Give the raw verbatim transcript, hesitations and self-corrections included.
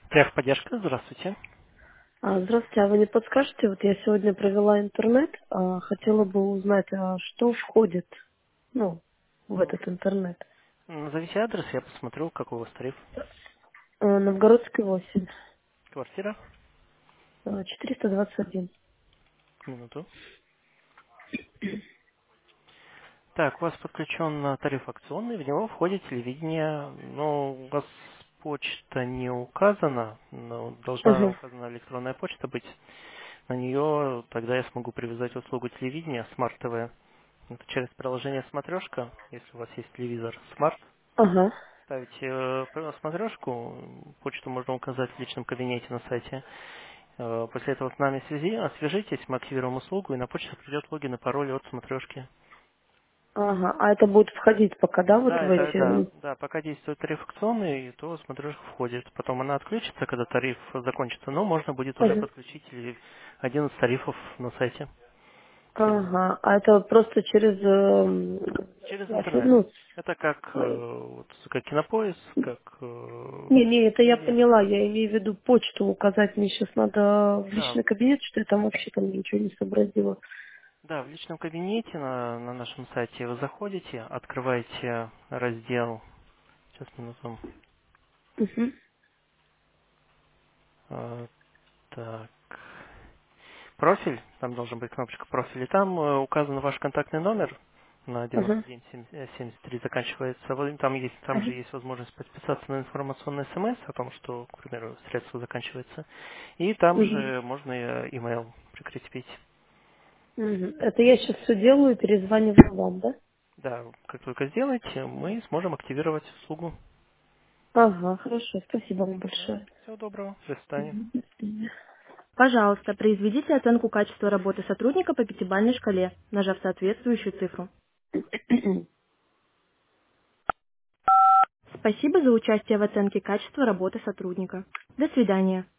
Техподдержка, здравствуйте. А, Здравствуйте, а вы не подскажете, вот я сегодня провела интернет, а, хотела бы узнать, а что входит, ну, в этот интернет. Назовите адрес, я посмотрю, какой у вас тариф. А, Новгородский восемь, Квартира. а, четыреста двадцать один. Минуту. Так, у вас подключен э, тариф акционный, в него входит телевидение, но у вас почта не указана, но должна Ага, указана электронная почта быть. На нее тогда я смогу привязать услугу телевидения Smart T V. Это через приложение Смотрешка, если у вас есть телевизор Smart. ага, Ставите э, смотрешку, почту можно указать в личном кабинете на сайте. Э, После этого с нами связи, свяжитесь, мы активируем услугу, и на почту придет логин и пароль от смотрешки. ага. А это будет входить пока, да, вот Да, в это эти? да, м, да, пока действует тариф акционный, то смотрешка входит. Потом она отключится, когда тариф закончится, но можно будет уже Ага, подключить и один из тарифов на сайте телевизора. ага. А это просто через, эм, Через офи- интернет. ну, Это как, э, э, вот, как кинопоиск, как э, не, не, это я Киви. поняла, я имею в виду почту указать, мне сейчас надо в Да, личный кабинет, что я там вообще там ничего не сообразила. да, в личном кабинете на, на нашем сайте вы заходите, открываете раздел, сейчас минуту, Угу, э, так, профиль, там должен быть кнопочка профиль, и там э, указан ваш контактный номер на девяносто ага, девять семьдесят три заканчивается. Вот там есть, там ага. же есть возможность подписаться на информационный смс о том, что, к примеру, средство заканчивается. И там Мгм. же можно и email прикрепить. Мгм. Это я сейчас все делаю и перезваниваю вам, да? Да, как только сделаете, мы сможем активировать услугу. Ага, хорошо, спасибо вам Да. большое. Всего доброго. До свидания. Мгм. До свидания. Пожалуйста, произведите оценку качества работы сотрудника по пятибалльной шкале, нажав соответствующую цифру. Спасибо за участие в оценке качества работы сотрудника. До свидания.